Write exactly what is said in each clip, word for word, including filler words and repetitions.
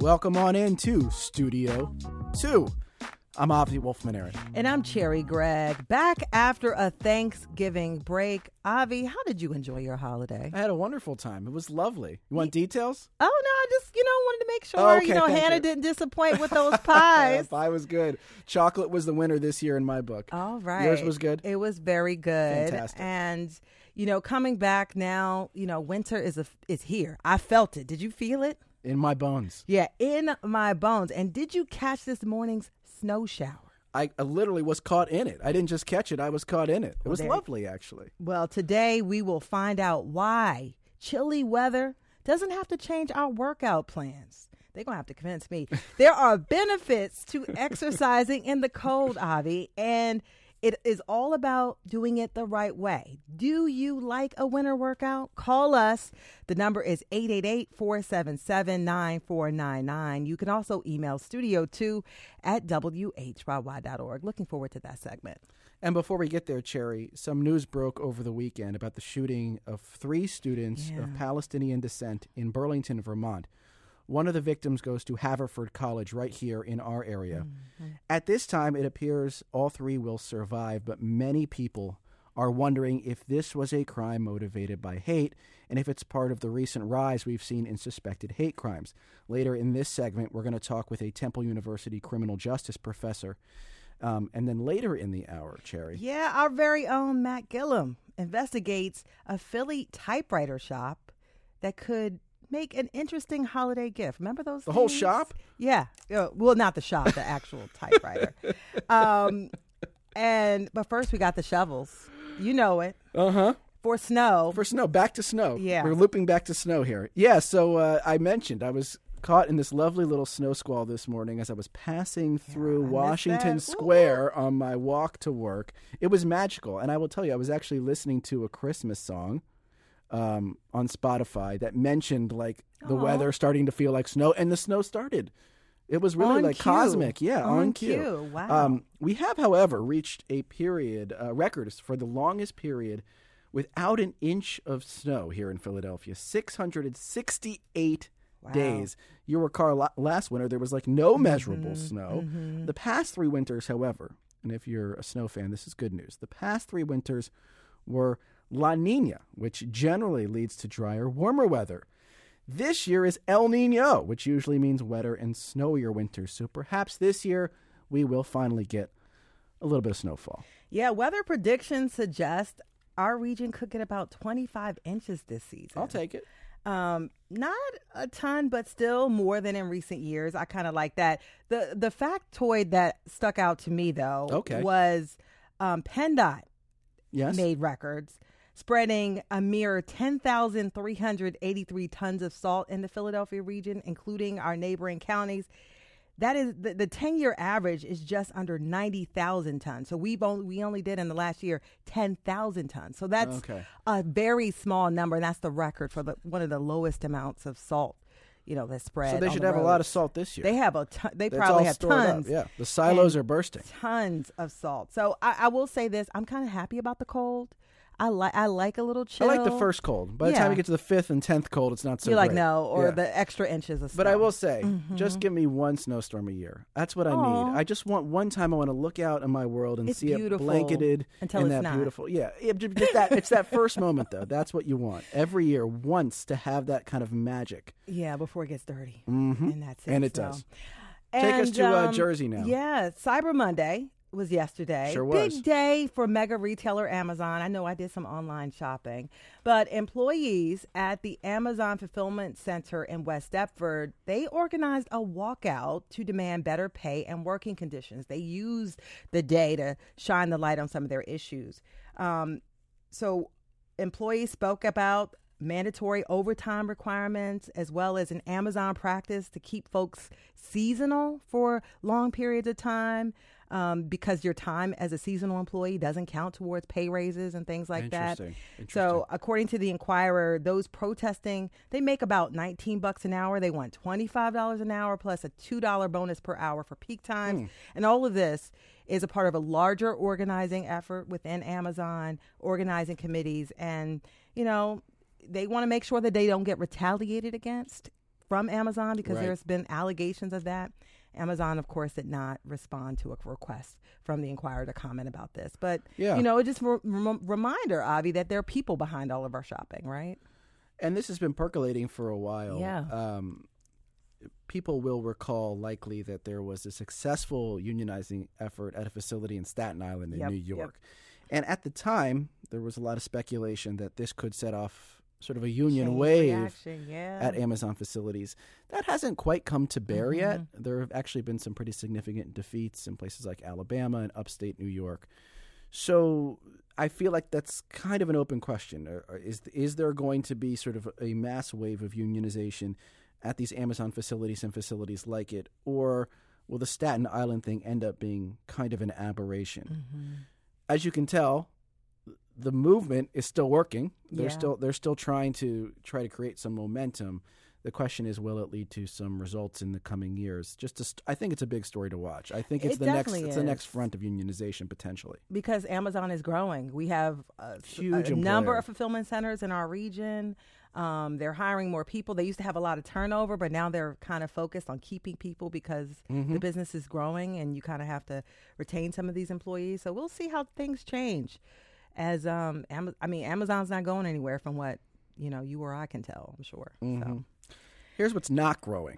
Welcome on into Studio two. I'm Avi Wolfman Aaron. And I'm Cherry Gregg. Back after a Thanksgiving break. Avi, how did you enjoy your holiday? I had a wonderful time. It was lovely. You want details? Oh, no, I just, you know, wanted to make sure, Oh, okay, you know, thank Hannah you. didn't disappoint with those pies. Pie was good. Chocolate was the winner this year in my book. All right. Yours was good? It was very good. Fantastic. And, you know, coming back now, you know, winter is a, is here. I felt it. Did you feel it? In my bones. Yeah, in my bones. And did you catch this morning's snow shower? I, I literally was caught in it. I didn't just catch it. I was caught in it. It was there- lovely, actually. Well, today we will find out why chilly weather doesn't have to change our workout plans. They're going to have to convince me. There are benefits to exercising in the cold, Avi, and it is all about doing it the right way. Do you like a winter workout? Call us. The number is eight eight eight, four seven seven, nine four nine nine. You can also email studio two at W H Y Y dot org. Looking forward to that segment. And before we get there, Cherry, some news broke over the weekend about the shooting of three students Yeah. of Palestinian descent in Burlington, Vermont. One of the victims goes to Haverford College right here in our area. Mm-hmm. At this time, it appears all three will survive, but many people are wondering if this was a crime motivated by hate and if it's part of the recent rise we've seen in suspected hate crimes. Later in this segment, we're going to talk with a Temple University criminal justice professor. Um, and then later in the hour, Cherry. Yeah, our very own Matt Gillum investigates a Philly typewriter shop that could make an interesting holiday gift. Remember those The whole things? shop? Yeah. Uh, well, not the shop, the actual typewriter. Um, and but first we got the shovels. You know it. Uh-huh. For snow. For snow, back to snow. Yeah. We're looping back to snow here. Yeah, so uh, I mentioned I was caught in this lovely little snow squall this morning as I was passing through I missed Washington that. Square on my walk to work. It was magical. And I will tell you, I was actually listening to a Christmas song um, on Spotify that mentioned like the Aw. weather starting to feel like snow, and the snow started. It was really On like cue. cosmic. Yeah, on, On cue. cue. Wow. Um, we have, however, reached a period, uh, records for the longest period without an inch of snow here in Philadelphia. six hundred sixty-eight Wow. days. You recall la- last winter, there was like no measurable Mhm, snow. mhm. The past three winters, however, and if you're a snow fan, this is good news. The past three winters were La Nina, which generally leads to drier, warmer weather. This year is El Nino, which usually means wetter and snowier winters. So perhaps this year we will finally get a little bit of snowfall. Yeah, weather predictions suggest our region could get about twenty-five inches this season. I'll take it. Um, not a ton, but still more than in recent years. I kind of like that. The the factoid that stuck out to me, though, Okay. was um, PennDOT Yes. made records, spreading a mere ten thousand three hundred eighty-three tons of salt in the Philadelphia region, including our neighboring counties. That is the, the ten-year average is just under ninety thousand tons. So we've only, we only did in the last year ten thousand tons. So that's Okay. a very small number, and that's the record for the, one of the lowest amounts of salt, you know, that's spread. So they on should the have a lot of roads. salt this year. They have a ton. They That's probably all have stored up. tons. Yeah, the silos and are bursting. Tons of salt. So I, I will say this: I'm kind of happy about the cold. I like I like a little chill. I like the first cold. By the Yeah. time you get to the fifth and tenth cold, it's not so You're like great. no, or Yeah. the extra inches of snow. But I will say, Mhm. just give me one snowstorm a year. That's what I Aw. need. I just want one time I want to look out in my world and It's see it beautiful blanketed until in it's that not. beautiful. Yeah, it, just just that it's that first moment though. That's what you want every year, once to have that kind of magic. Yeah, before it gets dirty, Mm-hmm. and that's it. And it so. does. Take us And, to uh, um, Jersey now. Yeah, Cyber Monday was yesterday. Sure was. Big day for mega retailer Amazon. I know I did some online shopping, but employees at the Amazon Fulfillment Center in West Deptford, they organized a walkout to demand better pay and working conditions. They used the day to shine the light on some of their issues. Um, so employees spoke about mandatory overtime requirements, as well as an Amazon practice to keep folks seasonal for long periods of time, um, because your time as a seasonal employee doesn't count towards pay raises and things like that. Interesting. Interesting. So according to the Inquirer, those protesting, they make about nineteen bucks an hour. They want twenty-five dollars an hour plus a two dollars bonus per hour for peak times. Hmm. And all of this is a part of a larger organizing effort within Amazon, organizing committees. And, you know, they want to make sure that they don't get retaliated against from Amazon because Right. there's been allegations of that. Amazon, of course, did not respond to a request from the Inquirer to comment about this. But, Yeah. you know, it's just a re- rem- reminder, Avi, that there are people behind all of our shopping, right? And this has been percolating for a while. Yeah. Um, people will recall likely that there was a successful unionizing effort at a facility in Staten Island in Yep, New yep. York. And at the time, there was a lot of speculation that this could set off sort of a union Chain wave reaction, yeah. at Amazon facilities. That hasn't quite come to bear Mhm. yet. There have actually been some pretty significant defeats in places like Alabama and upstate New York. So I feel like that's kind of an open question. Or- or Is is there going to be sort of a mass wave of unionization at these Amazon facilities and facilities like it, or will the Staten Island thing end up being kind of an aberration? Mhm. As you can tell, the movement is still working. They're Yeah. still they're still trying to try to create some momentum. The question is, will it lead to some results in the coming years? Just, to st- I think it's a big story to watch. I think it's It the next definitely it's the next is. front of unionization potentially. Because Amazon is growing. We have a, Huge a number employer. of fulfillment centers in our region. Um, they're hiring more people. They used to have a lot of turnover, but now they're kind of focused on keeping people because Mm-hmm. the business is growing and you kind of have to retain some of these employees. So we'll see how things change. As um, Am- I mean, Amazon's not going anywhere from what you know you or I can tell. I'm sure. Mhm. So. Here's what's not growing.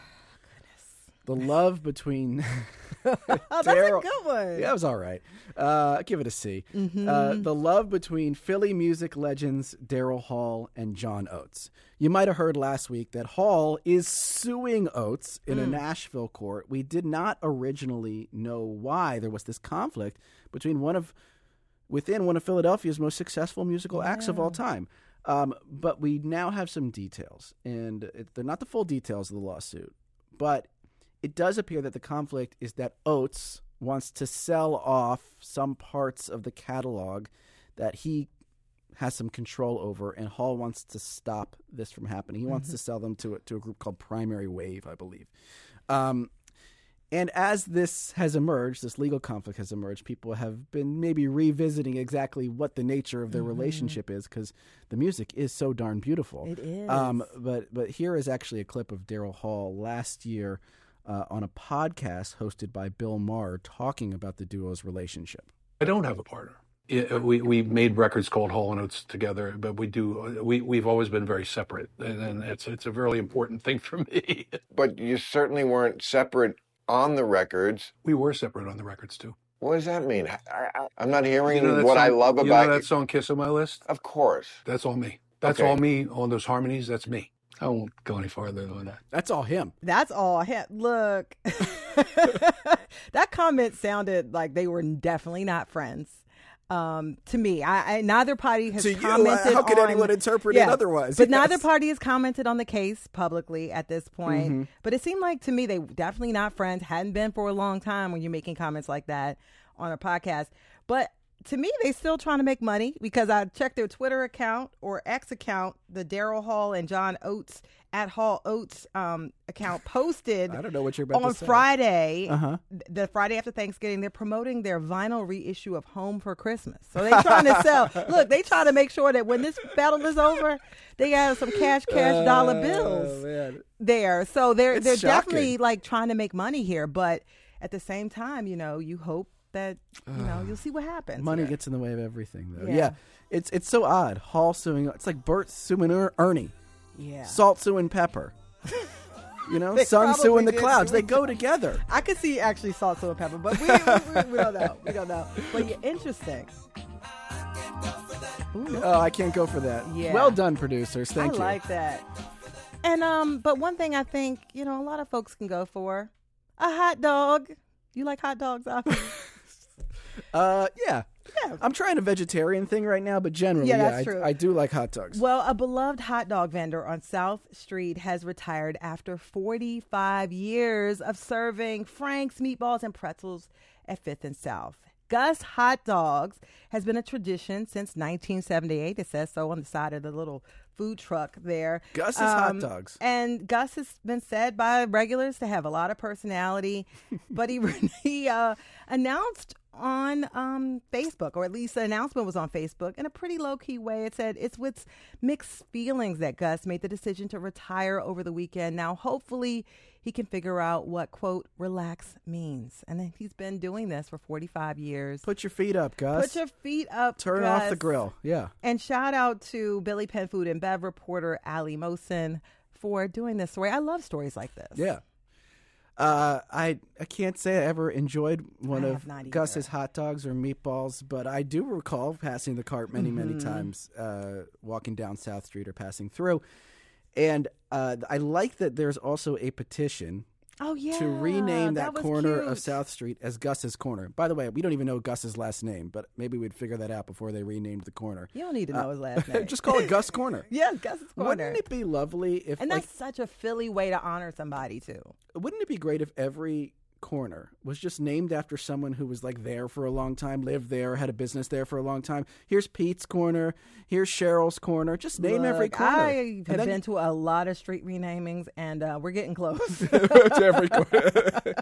The love between Oh, that's Daryl- a good one. Yeah, that was all right. Uh, give it a C. Mm-hmm. Uh, the love between Philly music legends Daryl Hall and John Oates. You might have heard last week that Hall is suing Oates in a Nashville court. We did not originally know why there was this conflict between one of within one of Philadelphia's most successful musical acts of all time. Um, but we now have some details, and it, they're not the full details of the lawsuit, but it does appear that the conflict is that Oates wants to sell off some parts of the catalog that he has some control over, and Hall wants to stop this from happening. He wants to sell them to a, to a group called Primary Wave, I believe. Um, and as this has emerged, this legal conflict has emerged, people have been maybe revisiting exactly what the nature of their Mm-hmm. relationship is, because the music is so darn beautiful. It is. Um, but but here is actually a clip of Daryl Hall last year uh, on a podcast hosted by Bill Maher talking about the duo's relationship. I don't have a partner. Yeah, we we made records called Hall and Oates together, but we do we we've always been very separate, and, and it's it's a really important thing for me. But you certainly weren't separate on the records. We were separate on the records too. What does that mean? I, I, I'm not hearing You know that what I song- love you about know you. that song "Kiss on My List." Of course. That's all me. That's Okay. all me. All those harmonies. That's me. I won't go any farther than that. That's all him. That's all. I had. Look, that comment sounded like they were definitely not friends. Um, to me, I, I neither party has To you, commented. how could on, anyone interpret it Yeah, otherwise? But Yes. neither party has commented on the case publicly at this point. Mm-hmm. But it seemed like to me they definitely not friends. Hadn't been for a long time when you're making comments like that on a podcast. But to me, they still trying to make money because I checked their Twitter account or X account, the Daryl Hall and John Oates at Hall Oates um, account posted. I don't know what you're about on to say. Friday, Uh-huh. th- the Friday after Thanksgiving, they're promoting their vinyl reissue of Home for Christmas. So they're trying to sell. Look, they trying to make sure that when this battle is over, they got some cash, cash dollar Oh, bills man. there. So they're It's they're shocking. definitely like trying to make money here, but at the same time, you know, you hope that you know you'll see what happens. Money here. gets in the way of everything, though. Yeah. Yeah, it's it's so odd. Hall suing. It's like Bert suing Er- Ernie. yeah. Salt suing Pepper. You know, They sun probably suing the did clouds. sue They go together. I could see actually salt, salt, and pepper, but we, we, we, we don't know. We don't know. But yeah, interesting. Ooh, Oh, I can't go for that. Yeah. Well done, producers. Thank I you. like that. And um, but one thing I think you know a lot of folks can go for a hot dog. You like hot dogs, Avi? Uh, yeah. Yeah. I'm trying a vegetarian thing right now, but generally, Yeah, yeah, that's I, true. I do like hot dogs. Well, a beloved hot dog vendor on South Street has retired after forty-five years of serving Frank's meatballs and pretzels at Fifth and South. Gus Hot Dogs has been a tradition since nineteen seventy-eight. It says so on the side of the little food truck there. Gus's Hot Um, Dogs. And Gus has been said by regulars to have a lot of personality, but he he uh, announced on um, Facebook, or at least the announcement was on Facebook in a pretty low-key way. It said it's with mixed feelings that Gus made the decision to retire over the weekend. Now, hopefully, he can figure out what, quote, relax means. And then he's been doing this for forty-five years. Put your feet up, Gus. Put your feet up, Turn Gus. off the grill. Yeah. And shout out to Billy Penn Food and Bev reporter Ali Mosin for doing this story. I love stories like this. Yeah. Uh, I I can't say I ever enjoyed one I of have not Gus's either. hot dogs or meatballs, but I do recall passing the cart many, many Mm-hmm. times, uh, walking down South Street or passing through. And uh, I like that there's also a petition Oh, yeah. to rename that, was corner cute. of South Street as Gus's Corner. By the way, we don't even know Gus's last name, but maybe we'd figure that out before they renamed the corner. You don't need to know his last name. Just call it Gus Corner. Yes, Gus's Corner. Wouldn't it be lovely if, and like, that's such a Philly way to honor somebody, too. wouldn't it be great if every corner was just named after someone who was like there for a long time, lived there, had a business there for a long time? Here's Pete's Corner. Here's Cheryl's Corner. Just name Look, every corner. I And have then- been to a lot of street renamings, and uh, we're getting close. to every corner.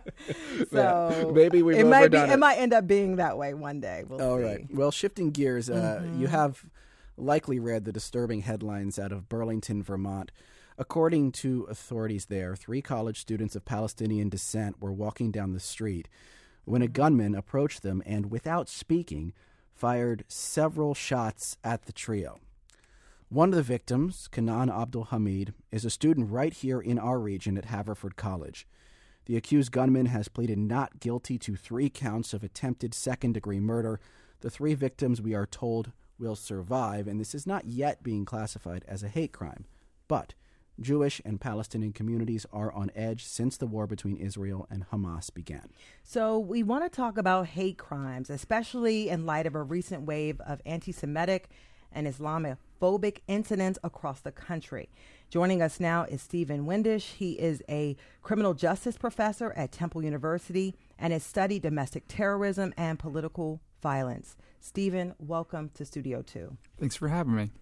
So Yeah. Maybe we've it might be. overdone It it. might end up being that way one day. We'll All see. right. Well, shifting gears, uh, Mm-hmm. you have likely read the disturbing headlines out of Burlington, Vermont. According to authorities there, three college students of Palestinian descent were walking down the street when a gunman approached them and, without speaking, fired several shots at the trio. One of the victims, Kanan Abdul Hamid, is a student right here in our region at Haverford College. The accused gunman has pleaded not guilty to three counts of attempted second-degree murder. The three victims, we are told, will survive, and this is not yet being classified as a hate crime. But Jewish and Palestinian communities are on edge since the war between Israel and Hamas began. So we want to talk about hate crimes, especially in light of a recent wave of anti-Semitic and Islamophobic incidents across the country. Joining us now is Stephen Windisch. He is a criminal justice professor at Temple University and has studied domestic terrorism and political violence. Stephen, welcome to Studio Two. Thanks for having me.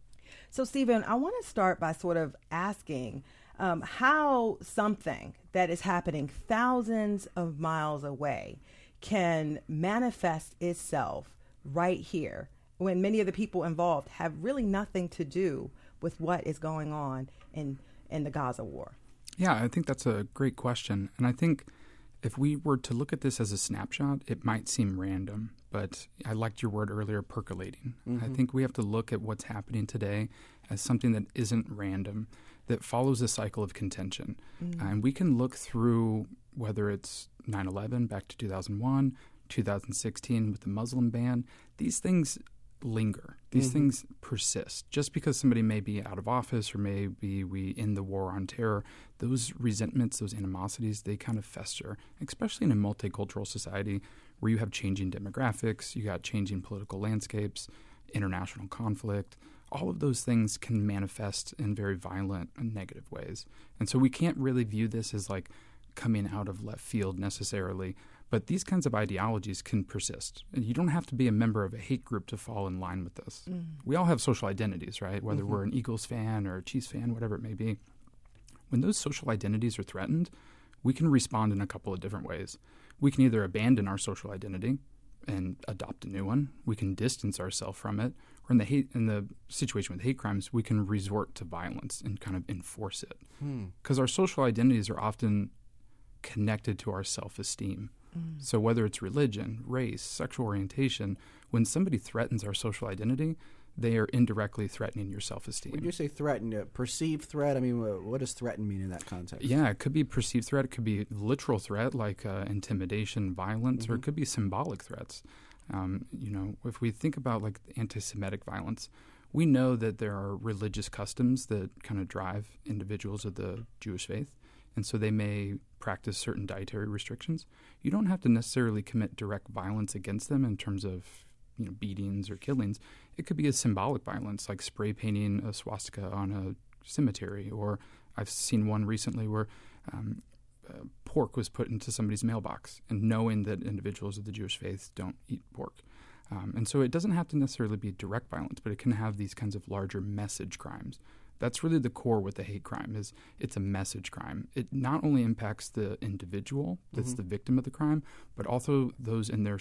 So, Stephen, I want to start by sort of asking um, how something that is happening thousands of miles away can manifest itself right here when many of the people involved have really nothing to do with what is going on in, in the Gaza war. Yeah, I think that's a great question. And I think if we were to look at this as a snapshot, it might seem random. But I liked your word earlier, percolating. Mm-hmm. I think we have to look at what's happening today as something that isn't random, that follows a cycle of contention. Mm-hmm. Uh, and we can look through whether it's nine eleven back to two thousand one, two thousand sixteen with the Muslim ban. These things linger. These mm-hmm. things persist. Just because somebody may be out of office or maybe we end the war on terror, those resentments, those animosities, they kind of fester, especially in a multicultural society where you have changing demographics, you got changing political landscapes, international conflict. All of those things can manifest in very violent and negative ways. And so we can't really view this as like coming out of left field necessarily, but these kinds of ideologies can persist. And you don't have to be a member of a hate group to fall in line with this. Mm. We all have social identities, right? Whether mm-hmm. we're an Eagles fan or a Chiefs fan, whatever it may be. When those social identities are threatened, we can respond in a couple of different ways. We can either abandon our social identity and adopt a new one. We can distance ourselves from it. Or in the hate, in the situation with hate crimes, we can resort to violence and kind of enforce it. Because hmm. our social identities are often connected to our self-esteem. Mm. So whether it's religion, race, sexual orientation, when somebody threatens our social identity, they are indirectly threatening your self-esteem. When you say threaten, uh, perceived threat, I mean, uh, what does threaten mean in that context? Yeah, it could be perceived threat. It could be literal threat like uh, intimidation, violence, mm-hmm. or it could be symbolic threats. Um, you know, if we think about like anti-Semitic violence, we know that there are religious customs that kind of drive individuals of the Jewish faith. And so they may practice certain dietary restrictions. You don't have to necessarily commit direct violence against them in terms of, you know, beatings or killings. It could be a symbolic violence, like spray painting a swastika on a cemetery. Or I've seen one recently where um, uh, pork was put into somebody's mailbox, and knowing that individuals of the Jewish faith don't eat pork. Um, and so it doesn't have to necessarily be direct violence, but it can have these kinds of larger message crimes. That's really the core with the hate crime, is it's a message crime. It not only impacts the individual that's mm-hmm. the victim of the crime, but also those in their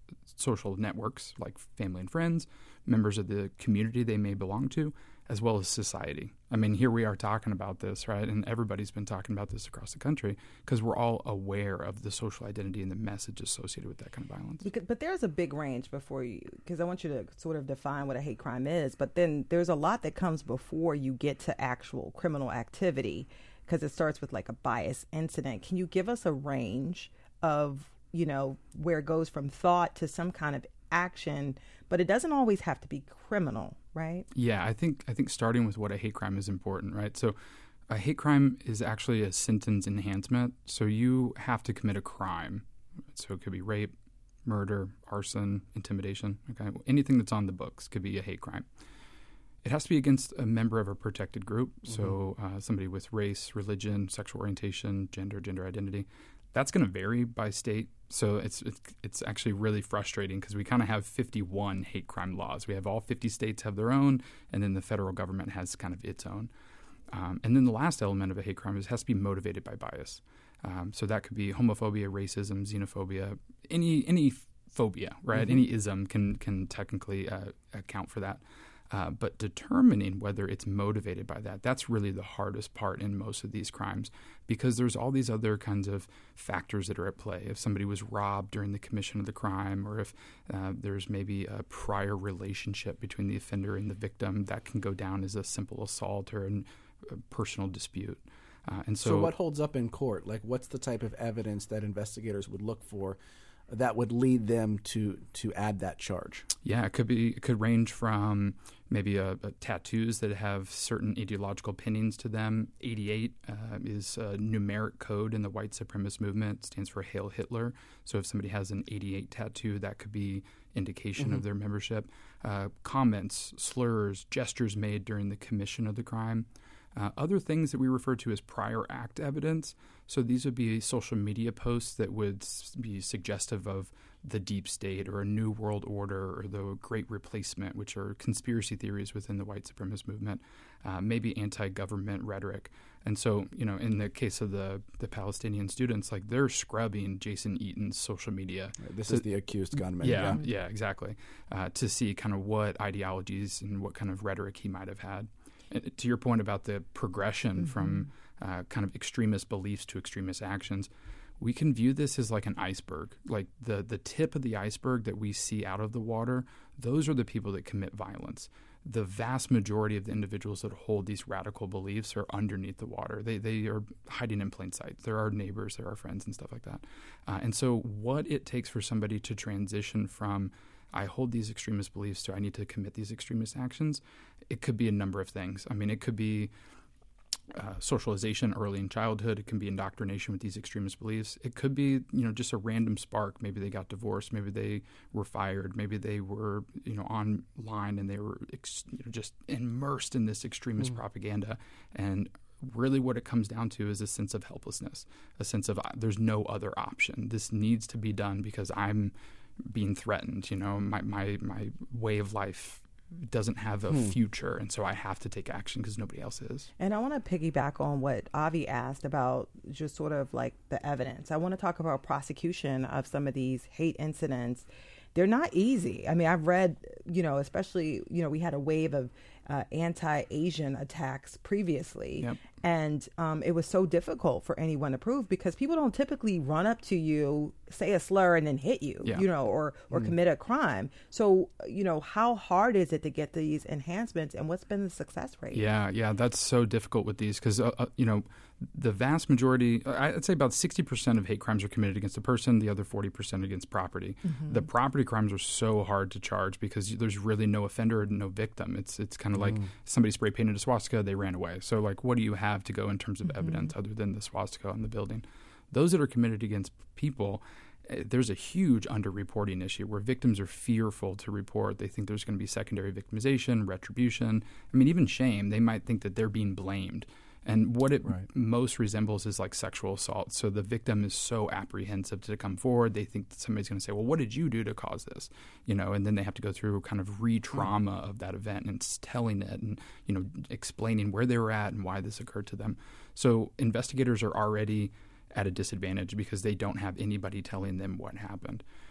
social networks like family and friends, members of the community they may belong to, as well as society. I mean, here we are talking about this, right? And everybody's been talking about this across the country because we're all aware of the social identity and the message associated with that kind of violence. Because, but there's a big range before you, because I want you to sort of define what a hate crime is, but then there's a lot that comes before you get to actual criminal activity, because it starts with like a bias incident. Can you give us a range of, you know, where it goes from thought to some kind of action, but it doesn't always have to be criminal, right? Yeah, I think I think starting with what a hate crime is important, right? So a hate crime is actually a sentence enhancement. So you have to commit a crime. So it could be rape, murder, arson, intimidation, okay? Anything that's on the books could be a hate crime. It has to be against a member of a protected group, mm-hmm. so uh, somebody with race, religion, sexual orientation, gender, gender identity. That's going to vary by state. So it's it's, it's actually really frustrating because we kind of have fifty-one hate crime laws. We have all fifty states have their own, and then the federal government has kind of its own. Um, and then the last element of a hate crime is it has to be motivated by bias. Um, so that could be homophobia, racism, xenophobia, any any phobia, right? Mm-hmm. Any ism can can technically uh, account for that. Uh, but determining whether it's motivated by that, that's really the hardest part in most of these crimes, because there's all these other kinds of factors that are at play. If somebody was robbed during the commission of the crime, or if uh, there's maybe a prior relationship between the offender and the victim, that can go down as a simple assault or an, a personal dispute. Uh, and so, so what holds up in court? Like, what's the type of evidence that investigators would look for that would lead them to to add that charge? Yeah, it could be. It could range from maybe a, a tattoos that have certain ideological pinnings to them. eighty-eight uh, is a numeric code in the white supremacist movement. It stands for Hail Hitler. So if somebody has an eighty-eight tattoo, that could be indication mm-hmm. of their membership. Uh, comments, slurs, gestures made during the commission of the crime. Uh, other things that we refer to as prior act evidence. So these would be social media posts that would be suggestive of the deep state or a new world order or the great replacement, which are conspiracy theories within the white supremacist movement, uh, maybe anti-government rhetoric. And so, you know, in the case of the, the Palestinian students, like they're scrubbing Jason Eaton's social media. Right, this to, is the accused gunman. Yeah, yeah, yeah, exactly. Uh, to see kind of what ideologies and what kind of rhetoric he might have had. And to your point about the progression mm-hmm. from uh, kind of extremist beliefs to extremist actions, we can view this as like an iceberg. Like the, the tip of the iceberg that we see out of the water, those are the people that commit violence. The vast majority of the individuals that hold these radical beliefs are underneath the water. They they are hiding in plain sight. They're our neighbors, they're our friends and stuff like that. Uh, and so what it takes for somebody to transition from I hold these extremist beliefs to I need to commit these extremist actions, it could be a number of things. I mean, it could be uh, socialization early in childhood. It can be indoctrination with these extremist beliefs. It could be, you know, just a random spark. Maybe they got divorced. Maybe they were fired. Maybe they were, you know, online and they were ex- you know, just immersed in this extremist mm. propaganda. And really what it comes down to is a sense of helplessness, a sense of uh, there's no other option. This needs to be done because I'm being threatened. You know, my, my, my way of life doesn't have a hmm. future, and so I have to take action because nobody else is. And I want to piggyback on what Avi asked about just sort of like the evidence. I want to talk about prosecution of some of these hate incidents. They're not easy. I mean, I've read, you know, especially, you know, we had a wave of uh, anti-Asian attacks previously. Yep. And um, it was so difficult for anyone to prove because people don't typically run up to you, say a slur, and then hit you, yeah. you know, or, or mm. commit a crime. So, you know, how hard is it to get these enhancements, and what's been the success rate? Yeah, yeah, that's so difficult with these because, uh, uh, you know, the vast majority, I'd say about sixty percent of hate crimes are committed against a person, the other forty percent against property. Mm-hmm. The property crimes are so hard to charge because there's really no offender and no victim. It's it's kind of mm. like somebody spray painted a swastika, they ran away. So, like, what do you have to go in terms of mm-hmm. evidence other than the swastika on the building? Those that are committed against people, there's a huge underreporting issue where victims are fearful to report. They think there's going to be secondary victimization, retribution. I mean, even shame. They might think that they're being blamed. And what it right. most resembles is like sexual assault. So the victim is so apprehensive to come forward. They think that somebody's going to say, well, what did you do to cause this? You know, and then they have to go through kind of re-trauma mm. of that event and telling it and, you know, explaining where they were at and why this occurred to them. So investigators are already at a disadvantage because they don't have anybody telling them what happened.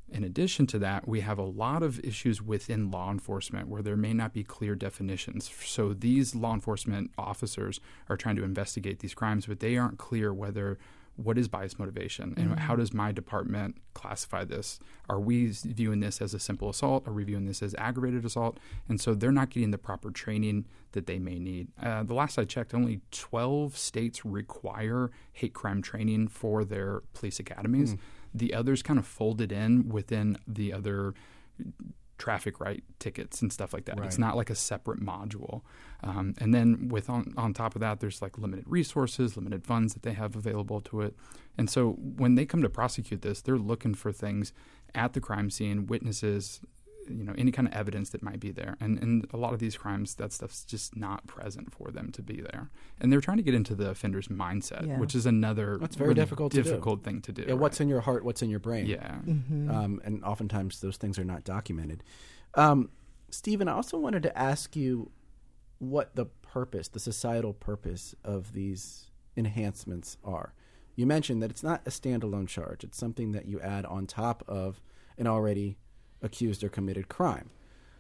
In addition to that, we have a lot of issues within law enforcement where there may not be clear definitions. So these law enforcement officers are trying to investigate these crimes, but they aren't clear whether what is bias motivation and mm-hmm. how does my department classify this? Are we viewing this as a simple assault? Are we viewing this as aggravated assault? And so they're not getting the proper training that they may need. Uh, the last I checked, only twelve states require hate crime training for their police academies. Mm. The others kind of folded in within the other traffic right tickets and stuff like that. Right. It's not like a separate module. Um, and then with on, on top of that, there's like limited resources, limited funds that they have available to it. And so when they come to prosecute this, they're looking for things at the crime scene, witnesses, you know, any kind of evidence that might be there. And and a lot of these crimes, that stuff's just not present for them to be there. And they're trying to get into the offender's mindset, yeah. which is another That's very really difficult, difficult to thing to do. Yeah, what's right? in your heart, what's in your brain. Yeah. Mm-hmm. Um, and oftentimes those things are not documented. Um, Stephen, I also wanted to ask you what the purpose, the societal purpose of these enhancements are. You mentioned that it's not a standalone charge. It's something that you add on top of an already accused or committed crime.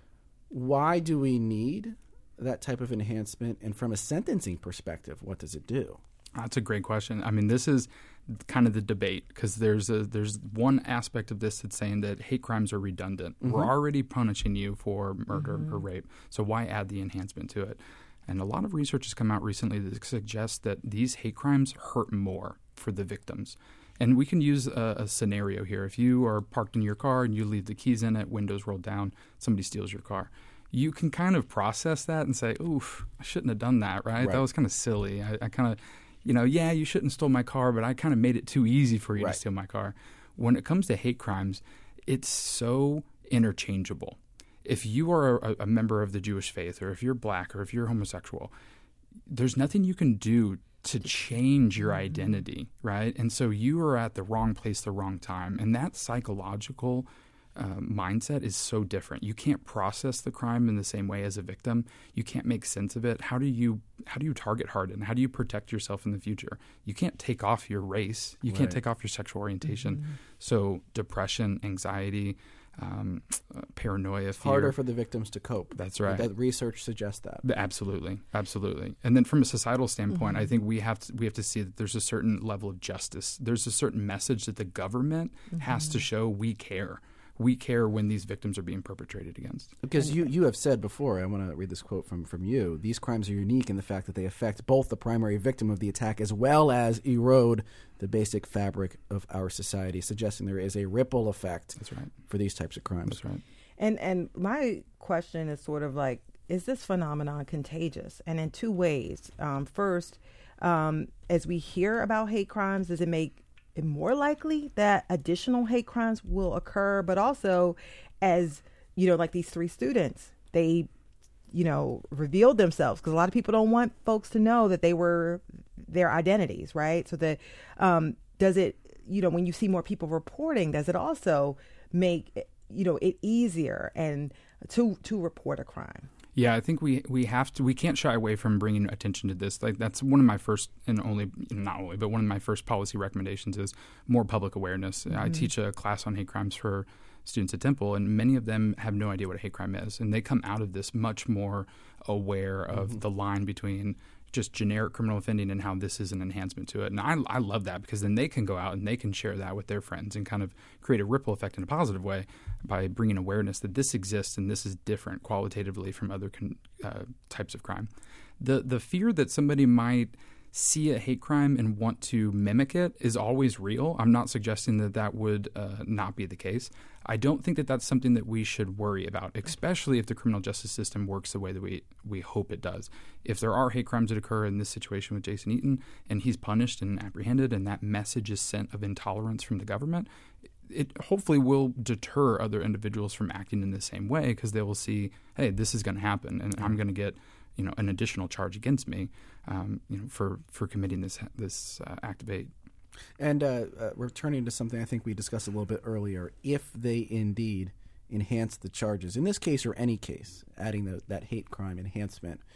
Why do we need that type of enhancement? And from a sentencing perspective, what does it do? That's a great question. I mean, this is kind of the debate because there's a there's one aspect of this that's saying that hate crimes are redundant. Mm-hmm. We're already punishing you for murder mm-hmm. or rape, so why add the enhancement to it? And a lot of research has come out recently that suggests that these hate crimes hurt more for the victims. And we can use a, a scenario here. If you are parked in your car and you leave the keys in it, windows rolled down, somebody steals your car, you can kind of process that and say, oof, I shouldn't have done that, right? right. That was kind of silly. I, I kind of, you know, yeah, you shouldn't have stole my car, but I kind of made it too easy for you right. to steal my car. When it comes to hate crimes, it's so interchangeable. If you are a, a member of the Jewish faith, or if you're black, or if you're homosexual, there's nothing you can do to change your identity, right? And so you are at the wrong place, the wrong time. And that psychological uh, mindset is so different. You can't process the crime in the same way as a victim. You can't make sense of it. How do you how do you target harden? How do you protect yourself in the future? You can't take off your race. You right. can't take off your sexual orientation. Mm-hmm. So depression, anxiety, Um, uh, paranoia, fear. Harder for the victims to cope. That's right. That research suggests that. Absolutely, absolutely. And then from a societal standpoint, mm-hmm. I think we have to we have to see that there's a certain level of justice. There's a certain message that the government mm-hmm. has to show we care. We care when these victims are being perpetrated against. Because you, you have said before, I want to read this quote from, from you, these crimes are unique in the fact that they affect both the primary victim of the attack as well as erode the basic fabric of our society, suggesting there is a ripple effect That's right. for these types of crimes. That's right. And, and my question is sort of like, is this phenomenon contagious? And in two ways. Um, first, um, as we hear about hate crimes, does it make it more likely that additional hate crimes will occur? But also, as you know, like these three students, they, you know, revealed themselves because a lot of people don't want folks to know that they were their identities, right? So that um, does it, you know, when you see more people reporting, does it also make, you know, it easier and to to report a crime? Yeah, I think we, we have to, we can't shy away from bringing attention to this. Like that's one of my first and only, not only, but one of my first policy recommendations is more public awareness. Mm-hmm. I teach a class on hate crimes for students at Temple, and many of them have no idea what a hate crime is. And they come out of this much more aware of mm-hmm. the line between just generic criminal offending and how this is an enhancement to it. And I, I love that because then they can go out and they can share that with their friends and kind of create a ripple effect in a positive way by bringing awareness that this exists and this is different qualitatively from other con, uh, types of crime. The the fear that somebody might see a hate crime and want to mimic it is always real. I'm not suggesting that that would uh, not be the case. I don't think that that's something that we should worry about, especially if the criminal justice system works the way that we, we hope it does. If there are hate crimes that occur in this situation with Jason Eaton and he's punished and apprehended and that message is sent of intolerance from the government, it hopefully will deter other individuals from acting in the same way because they will see, hey, this is going to happen and I'm going to get you know, an additional charge against me, um, you know, for, for committing this this uh, act of hate. And uh, uh, returning to something I think we discussed a little bit earlier, if they indeed enhance the charges, in this case or any case, adding the, that hate crime enhancement,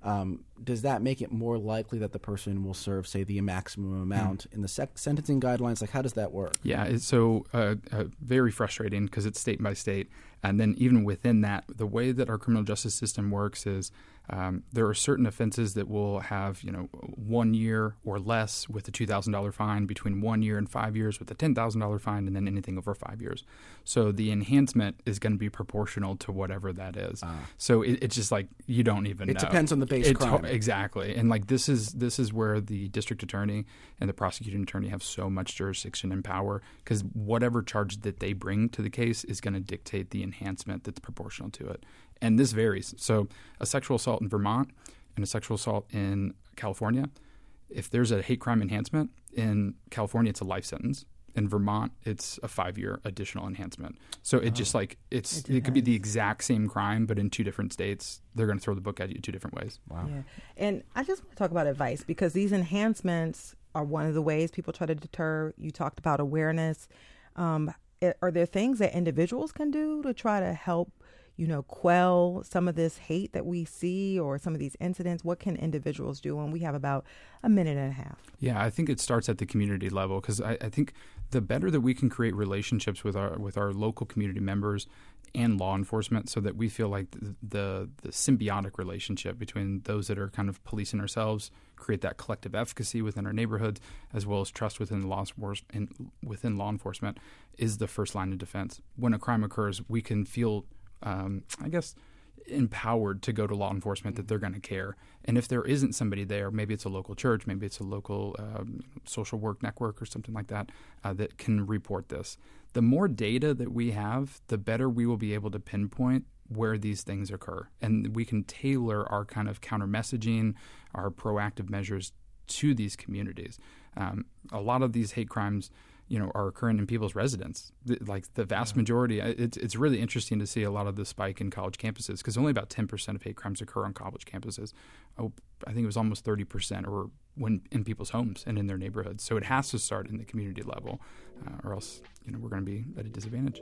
Um, does that make it more likely that the person will serve, say, the maximum amount mm. in the sec- sentencing guidelines? Like, how does that work? Yeah, it's so uh, uh, very frustrating because it's state by state. And then even within that, the way that our criminal justice system works is um, there are certain offenses that will have, you know, one year or less with a two thousand dollars fine, between one year and five years with a ten thousand dollars fine, and then anything over five years. So the enhancement is going to be proportional to whatever that is. Uh, so it, it's just like you don't even it know. It depends on the base it crime. To- exactly. And like this is this is where the district attorney and the prosecuting attorney have so much jurisdiction and power, because whatever charge that they bring to the case is going to dictate the enhancement that's proportional to it. And this varies. So a sexual assault in Vermont and a sexual assault in California, if there's a hate crime enhancement, in California it's a life sentence. In Vermont, it's a five-year additional enhancement. So it oh, just like it's it, it could be the exact same crime, but in two different states, they're going to throw the book at you two different ways. Wow. Yeah. And I just want to talk about advice, because these enhancements are one of the ways people try to deter. You talked about awareness. Um, are there things that individuals can do to try to help, you know, quell some of this hate that we see or some of these incidents? What can individuals do? And we have about a minute and a half. Yeah, I think it starts at the community level, because I, I think the better that we can create relationships with our with our local community members and law enforcement, so that we feel like the, the the symbiotic relationship between those that are kind of policing ourselves, create that collective efficacy within our neighborhoods, as well as trust within the law in, within law enforcement, is the first line of defense. When a crime occurs, we can feel Um, I guess, empowered to go to law enforcement, that they're going to care. And if there isn't somebody there, maybe it's a local church, maybe it's a local um, social work network or something like that, uh, that can report this. The more data that we have, the better we will be able to pinpoint where these things occur. And we can tailor our kind of counter messaging, our proactive measures to these communities. Um, a lot of these hate crimes, you know, are occurring in people's residence. Like the vast majority, it's it's really interesting to see a lot of the spike in college campuses, because only about ten percent of hate crimes occur on college campuses. Oh, I think it was almost thirty percent or when in people's homes and in their neighborhoods. So it has to start in the community level, uh, or else, you know, we're going to be at a disadvantage.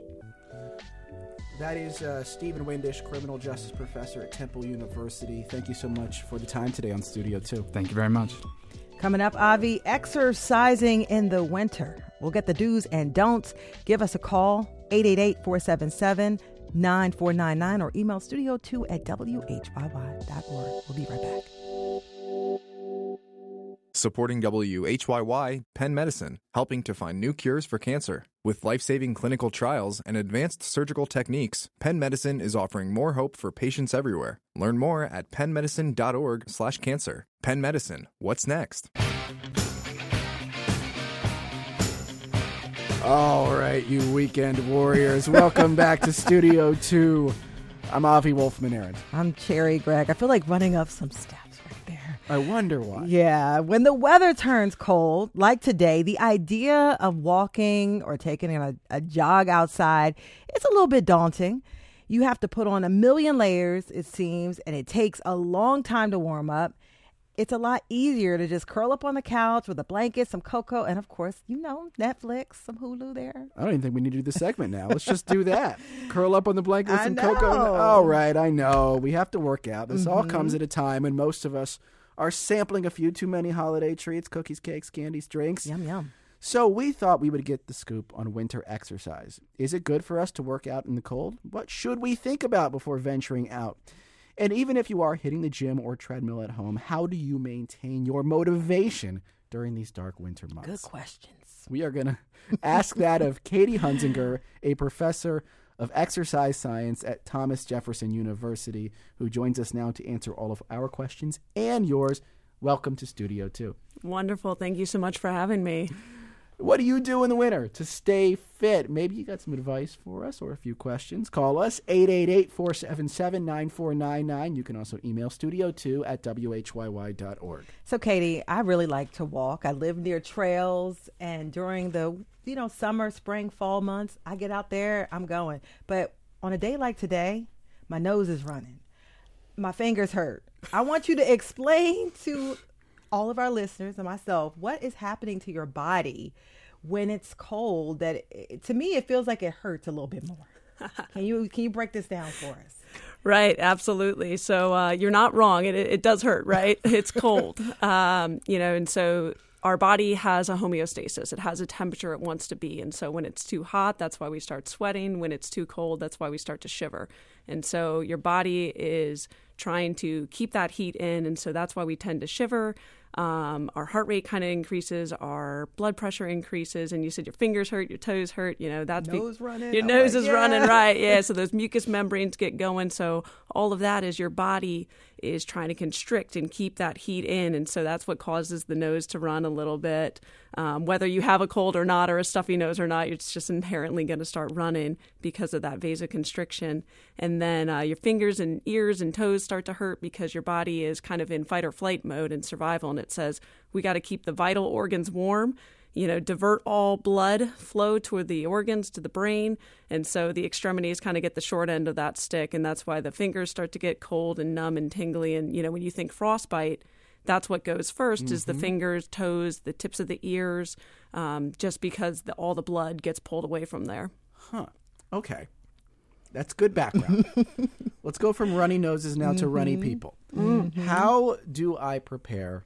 That is uh, Stephen Windisch, criminal justice professor at Temple University. Thank you so much for the time today on Studio two. Thank you very much. Coming up, Avi, exercising in the winter. We'll get the do's and don'ts. Give us a call, eight eight eight, four seven seven, nine four nine nine, or email studio two at w h y y dot org. We'll be right back. Supporting W H Y Y, Penn Medicine, helping to find new cures for cancer. With life-saving clinical trials and advanced surgical techniques, Penn Medicine is offering more hope for patients everywhere. Learn more at penn medicine dot org slash cancer. Penn Medicine, what's next? All right, you weekend warriors. Welcome back to Studio two. I'm Avi Wolfman-Arent. I'm Cherry Gregg. I feel like running up some steps right there. I wonder why. Yeah. When the weather turns cold, like today, the idea of walking or taking a, a jog outside, it's a little bit daunting. You have to put on a million layers, it seems, and it takes a long time to warm up. It's a lot easier to just curl up on the couch with a blanket, some cocoa, and of course, you know, Netflix, some Hulu there. I don't even think we need to do the segment now. Let's just do that. Curl up on the blanket with I some know. cocoa. All right, I know. We have to work out. This Mm-hmm. all comes at a time when most of us are sampling a few too many holiday treats, cookies, cakes, candies, drinks. Yum, yum. So we thought we would get the scoop on winter exercise. Is it good for us to work out in the cold? What should we think about before venturing out? And even if you are hitting the gym or treadmill at home, how do you maintain your motivation during these dark winter months? Good questions. We are going to ask that of Katie Hunzinger, a professor of exercise science at Thomas Jefferson University, who joins us now to answer all of our questions and yours. Welcome to Studio two. Wonderful. Thank you so much for having me. What do you do in the winter to stay fit? Maybe you got some advice for us or a few questions. Call us, eight eight eight, four seven seven, nine four nine nine. You can also email studio two at w h y y dot org. So, Katie, I really like to walk. I live near trails, and during the, you know, summer, spring, fall months, I get out there, I'm going. But on a day like today, my nose is running. My fingers hurt. I want you to explain to all of our listeners and myself what is happening to your body when it's cold, that it, to me it feels like it hurts a little bit more. Can you can you break this down for us? Right, absolutely. So uh, you're not wrong. It, it does hurt, right? It's cold. Um, you know, and so our body has a homeostasis. It has a temperature it wants to be. And so when it's too hot, that's why we start sweating. When it's too cold, that's why we start to shiver. And so your body is trying to keep that heat in. And so that's why we tend to shiver. Um, our heart rate kind of increases, our blood pressure increases, and you said your fingers hurt, your toes hurt, you know, that's nose be- running. Your I'm nose like, is yeah. running, right? Yeah. So those mucous membranes get going. So all of that is your body is trying to constrict and keep that heat in. And so that's what causes the nose to run a little bit. Um, whether you have a cold or not, or a stuffy nose or not, it's just inherently going to start running because of that vasoconstriction. And then uh, your fingers and ears and toes start to hurt because your body is kind of in fight or flight mode and survival. And it says, we got to keep the vital organs warm, you know, divert all blood flow toward the organs, to the brain. And so the extremities kind of get the short end of that stick. And that's why the fingers start to get cold and numb and tingly. And, you know, when you think frostbite, that's what goes first mm-hmm. is the fingers, toes, the tips of the ears, um, just because the, all the blood gets pulled away from there. Huh. Okay. That's good background. Let's go from runny noses now mm-hmm. to runny people. Mm-hmm. How do I prepare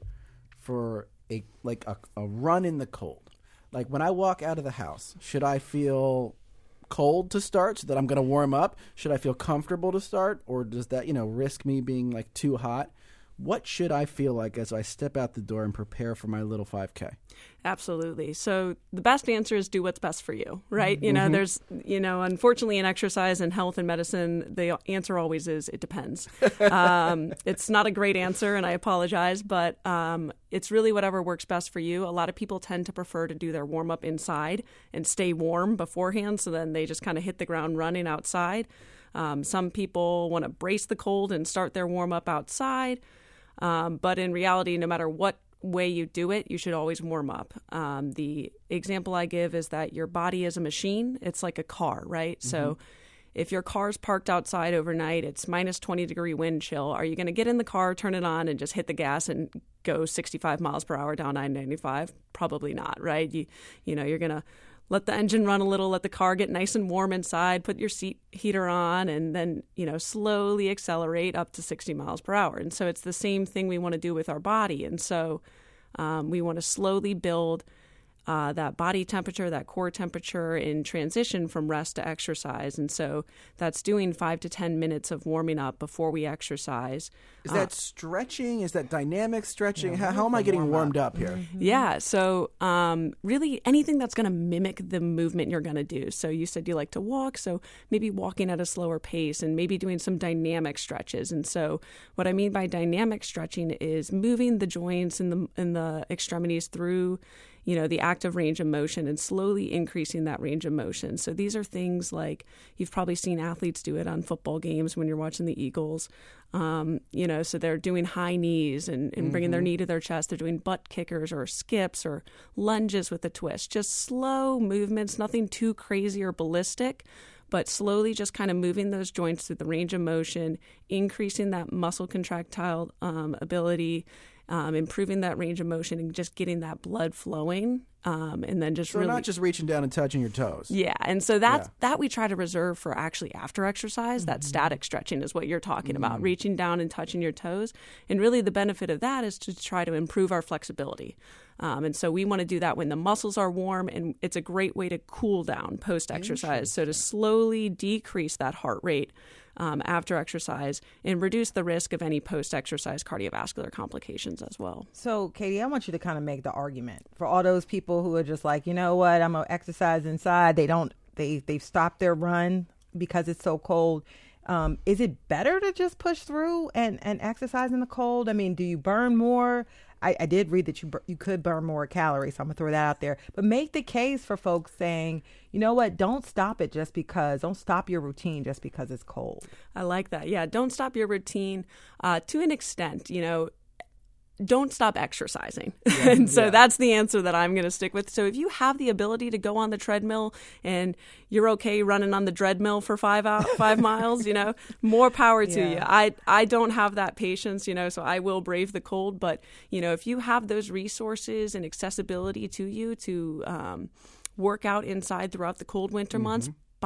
for a like a, a run in the cold? Like when I walk out of the house, should I feel cold to start so that I'm going to warm up? Should I feel comfortable to start, or does that, you know, risk me being like too hot? What should I feel like as I step out the door and prepare for my little five K? Absolutely. So the best answer is do what's best for you, right? You know, mm-hmm. there's, you know, unfortunately in exercise and health and medicine, the answer always is it depends. um, it's not a great answer, and I apologize, but um, it's really whatever works best for you. A lot of people tend to prefer to do their warm up inside and stay warm beforehand, so then they just kind of hit the ground running outside. Um, some people want to brace the cold and start their warm up outside. Um, but in reality, no matter what way you do it, you should always warm up. Um, the example I give is that your body is a machine. It's like a car, right? Mm-hmm. So if your car's parked outside overnight, it's minus twenty degree wind chill. Are you going to get in the car, turn it on, and just hit the gas and go sixty-five miles per hour down I ninety-five? Probably not, right? You, you know, you're going to let the engine run a little, let the car get nice and warm inside, put your seat heater on, and then, you know, slowly accelerate up to sixty miles per hour. And so it's the same thing we want to do with our body. And so um, we want to slowly build uh, that body temperature, that core temperature in transition from rest to exercise. And so that's doing five to ten minutes of warming up before we exercise. Is that uh, stretching? Is that dynamic stretching? Yeah, how, how am I getting warmed up, up here? Mm-hmm. Yeah. So um, really anything that's going to mimic the movement you're going to do. So you said you like to walk. So maybe walking at a slower pace and maybe doing some dynamic stretches. And so what I mean by dynamic stretching is moving the joints and the, and the extremities through, you know, the active range of motion and slowly increasing that range of motion. So these are things like you've probably seen athletes do it on football games when you're watching the Eagles. Um, you know, so they're doing high knees and, and bringing mm-hmm. their knee to their chest. They're doing butt kickers or skips or lunges with a twist. Just slow movements, nothing too crazy or ballistic, but slowly just kind of moving those joints through the range of motion, increasing that muscle contractile um, ability, Um, improving that range of motion and just getting that blood flowing, um, and then just so really not just reaching down and touching your toes. Yeah, and so that yeah. that we try to reserve for actually after exercise. Mm-hmm. That static stretching is what you're talking mm-hmm. about, reaching down and touching your toes. And really, the benefit of that is to try to improve our flexibility. Um, and so we want to do that when the muscles are warm, and it's a great way to cool down post exercise. So to slowly decrease that heart rate Um, after exercise and reduce the risk of any post-exercise cardiovascular complications as well. So, Katie, I want you to kind of make the argument for all those people who are just like, you know what, I'm going to exercise inside. They don't, they, they've stopped their run because it's so cold. Um, is it better to just push through and, and exercise in the cold? I mean, do you burn more? I, I did read that you you could burn more calories, so I'm going to throw that out there. But make the case for folks saying, you know what, don't stop it just because, don't stop your routine just because it's cold. I like that. Yeah, don't stop your routine uh, to an extent, you know. Don't stop exercising. Yeah, and so yeah. that's the answer that I'm going to stick with. So if you have the ability to go on the treadmill and you're okay running on the treadmill for five out, five miles, you know, more power to yeah. you. I, I don't have that patience, you know, so I will brave the cold. But, you know, if you have those resources and accessibility to you to um, work out inside throughout the cold winter mm-hmm. months,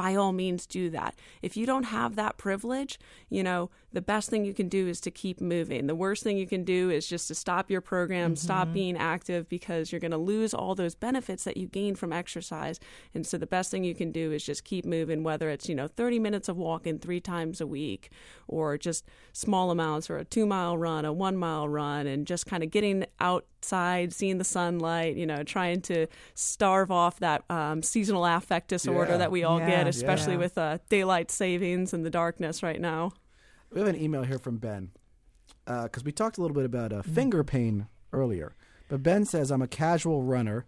by all means do that. If you don't have that privilege, you know, the best thing you can do is to keep moving. The worst thing you can do is just to stop your program, mm-hmm. stop being active, because you're going to lose all those benefits that you gain from exercise. And so the best thing you can do is just keep moving, whether it's, you know, thirty minutes of walking three times a week, or just small amounts, or a two mile run, a one mile run, and just kind of getting outside, seeing the sunlight, you know, trying to starve off that um, seasonal affect disorder Yeah. that we all Yeah, get, especially yeah. with uh, daylight savings and the darkness right now. We have an email here from Ben, because we talked a little bit about uh, finger pain earlier. But Ben says, I'm a casual runner.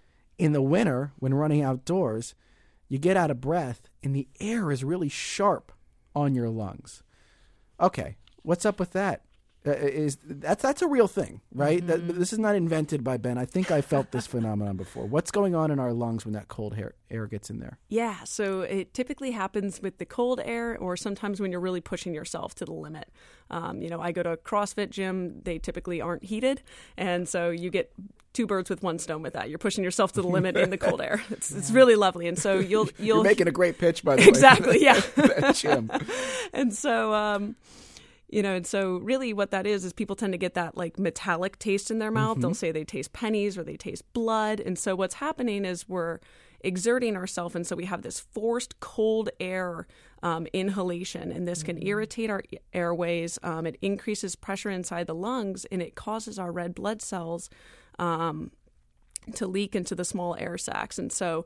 In the winter, when running outdoors, you get out of breath, and the air is really sharp on your lungs. Okay, what's up with that? Uh, is that's that's a real thing, right? Mm-hmm. That, this is not invented by Ben. I think I felt this phenomenon before. What's going on in our lungs when that cold air, air gets in there? Yeah, so it typically happens with the cold air, or sometimes when you're really pushing yourself to the limit. Um, you know, I go to a CrossFit gym. They typically aren't heated, and so you get two birds with one stone with that. You're pushing yourself to the limit in the cold air. It's yeah. it's really lovely, and so you'll you'll You're making a great pitch, by the exactly, way. Exactly, yeah. That gym. And so. Um, You know, and so really what that is, is people tend to get that like metallic taste in their mouth. Mm-hmm. They'll say they taste pennies or they taste blood. And so what's happening is we're exerting ourselves. And so we have this forced cold air um, inhalation, and this can mm-hmm. irritate our airways. Um, it increases pressure inside the lungs, and it causes our red blood cells um, to leak into the small air sacs. And so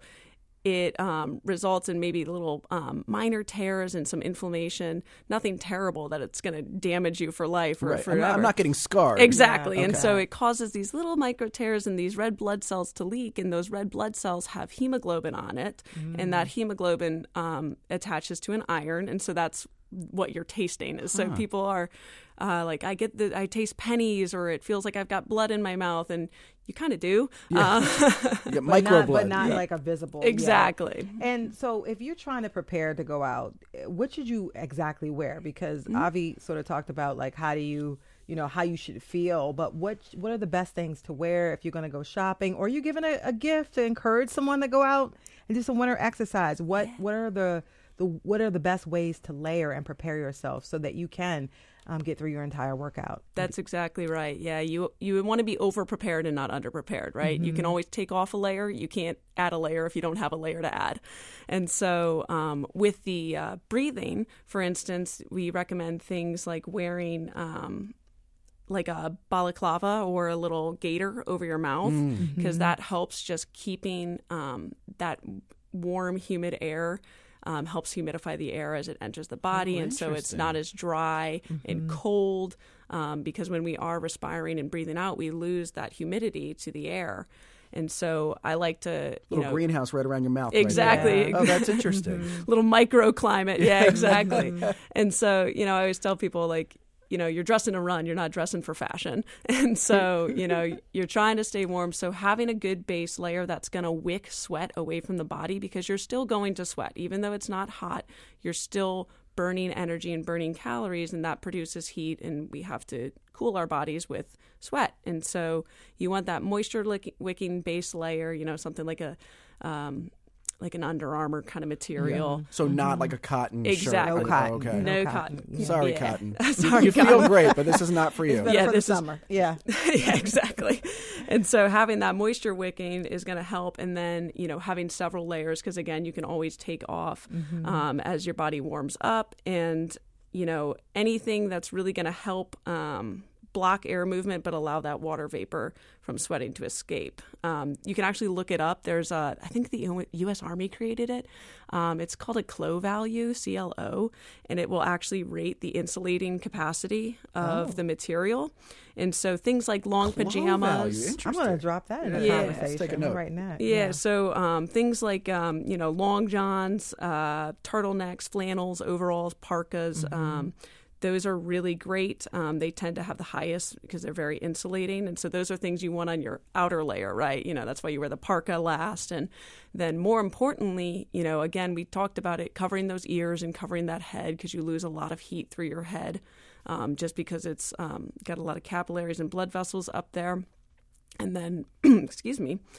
it um, results in maybe little um, minor tears and some inflammation. Nothing terrible that it's going to damage you for life or Right. forever. I'm not, I'm not getting scarred. Exactly. Yeah. And Okay. so it causes these little micro tears and these red blood cells to leak, and those red blood cells have hemoglobin on it, mm. and that hemoglobin um, attaches to an iron, and so that's what you're tasting is. So Huh. people are uh, like, I get the, I taste pennies, or it feels like I've got blood in my mouth, and you kind of do. Yeah. Uh, Yeah, but micro not, blood. but not Yeah. like a visible. exactly. Yeah. And so, if you're trying to prepare to go out, what should you exactly wear? Because Mm-hmm. Avi sort of talked about like how do you, you know, how you should feel. But what what are the best things to wear if you're going to go shopping, or are you giving a, a gift to encourage someone to go out and do some winter exercise? What Yeah. what are the the what are the best ways to layer and prepare yourself so that you can um, get through your entire workout? That's exactly right. Yeah, you you would want to be over prepared and not under prepared, right? Mm-hmm. You can always take off a layer. You can't add a layer if you don't have a layer to add. And so um, with the uh, breathing, for instance, we recommend things like wearing um, like a balaclava or a little gaiter over your mouth, because mm-hmm. that helps just keeping um, that warm, humid air. Um, helps humidify the air as it enters the body, Oh, and so it's not as dry mm-hmm. and cold, um, because when we are respiring and breathing out, we lose that humidity to the air. And so I like to, you little know, greenhouse right around your mouth. Exactly. Right? Oh, that's interesting. Little microclimate. Yeah, exactly. And so, you know, I always tell people, like, you know, you're dressing to run, you're not dressing for fashion. And so, you know, you're trying to stay warm. So having a good base layer that's going to wick sweat away from the body, because you're still going to sweat. Even though it's not hot, you're still burning energy and burning calories, and that produces heat, and we have to cool our bodies with sweat. And so you want that moisture wicking base layer, you know, something like a... Um, like an Under Armour kind of material. Yeah. So not like a cotton exactly. shirt. No cotton. Oh, okay. No, No cotton. cotton. Yeah. Sorry, Yeah. cotton. Sorry, you cotton. feel great, but this is not for you. Better Yeah, for this the is- summer. Yeah. Yeah, exactly. And so having that moisture wicking is going to help. And then, you know, having several layers, because again, you can always take off Mm-hmm. um, as your body warms up. And, you know, anything that's really going to help um, block air movement but allow that water vapor from sweating to escape. Um, you can actually look it up. There's a, I think the U S Army created it. Um, it's called a C L O value, C L O, and it will actually rate the insulating capacity of Oh. the material. And so things like long Clo pajamas. value. I'm Interesting. going to drop that in the Yeah. conversation. Let's take a I'm note. writing that. Yeah, so um, things like, um, you know, long johns, uh, turtlenecks, flannels, overalls, parkas, Mm-hmm. um, those are really great. Um, they tend to have the highest because they're very insulating. And so those are things you want on your outer layer, right? You know, that's why you wear the parka last. And then more importantly, you know, again, we talked about it, covering those ears and covering that head, because you lose a lot of heat through your head um, just because it's um, got a lot of capillaries and blood vessels up there. And then, excuse me.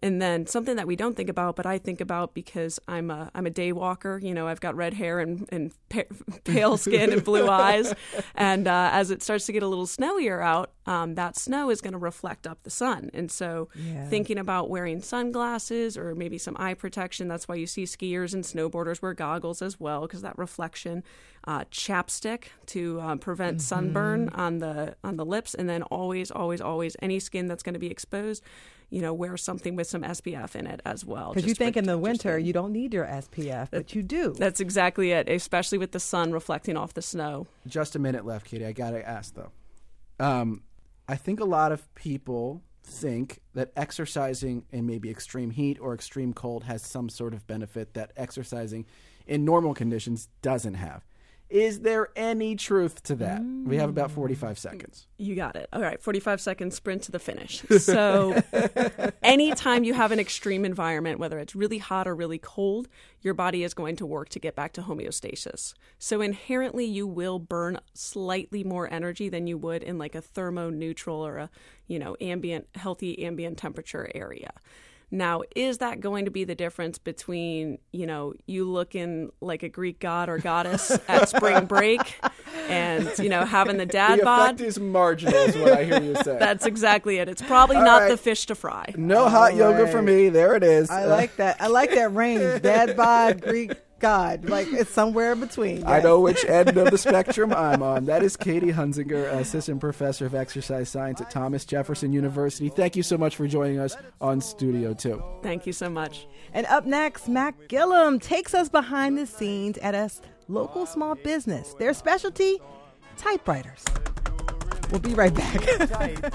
And then something that we don't think about, but I think about because I'm a I'm a day walker. You know, I've got red hair and, and pa- pale skin and blue eyes. And uh, as it starts to get a little snowier out, um, that snow is going to reflect up the sun. And so Yeah. thinking about wearing sunglasses or maybe some eye protection, that's why you see skiers and snowboarders wear goggles as well, because that reflection. Uh, chapstick to uh, prevent Mm-hmm. sunburn on the on the lips, and then always, always, always any skin that's going to be exposed, you know, wear something with some S P F in it as well. Because you just to think in the protect your winter skin. you don't need your S P F, but you do. That's exactly it, especially with the sun reflecting off the snow. Just a minute left, Katie. I got to ask, though. Um, I think a lot of people think that exercising in maybe extreme heat or extreme cold has some sort of benefit that exercising in normal conditions doesn't have. Is there any truth to that? Mm. We have about forty-five seconds. You got it. All right, forty-five seconds sprint to the finish. So anytime you have an extreme environment, whether it's really hot or really cold, your body is going to work to get back to homeostasis. So inherently you will burn slightly more energy than you would in like a thermo-neutral or a, you know, ambient, healthy ambient temperature area. Now, is that going to be the difference between, you know, you looking like a Greek god or goddess at spring break and, you know, having the dad the bod? effect is marginal is what I hear you say. That's exactly it. It's probably All not right. the fish to fry. No hot All yoga right. for me. There it is. I Uh, like that. I like that range. Dad bod, Greek god. Like it's somewhere in between. I Yes. know which end of the spectrum I'm on. That is Katie Hunzinger, Assistant Professor of Exercise Science at Thomas Jefferson University. Thank you so much for joining us on Studio two. Thank you so much. And up next, Matt Gillum takes us behind the scenes at a local small business. Their specialty, typewriters. We'll be right back.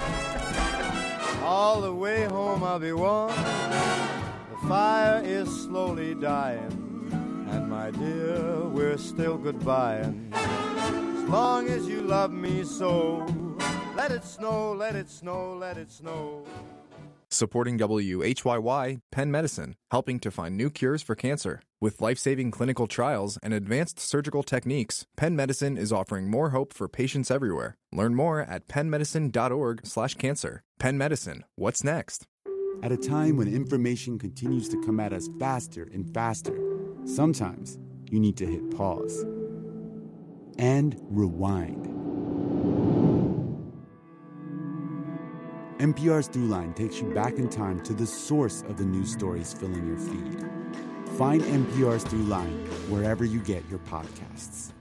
All the way home I'll be warm. The fire is slowly dying. And my dear, we're still goodbying. As long as you love me so, let it snow, let it snow, let it snow. Supporting W H Y Y, Penn Medicine, helping to find new cures for cancer. With life-saving clinical trials and advanced surgical techniques, Penn Medicine is offering more hope for patients everywhere. Learn more at pennmedicine.org slash cancer. Penn Medicine, what's next? At a time when information continues to come at us faster and faster, sometimes you need to hit pause and rewind. N P R's Throughline takes you back in time to the source of the news stories filling your feed. Find N P R's Throughline wherever you get your podcasts.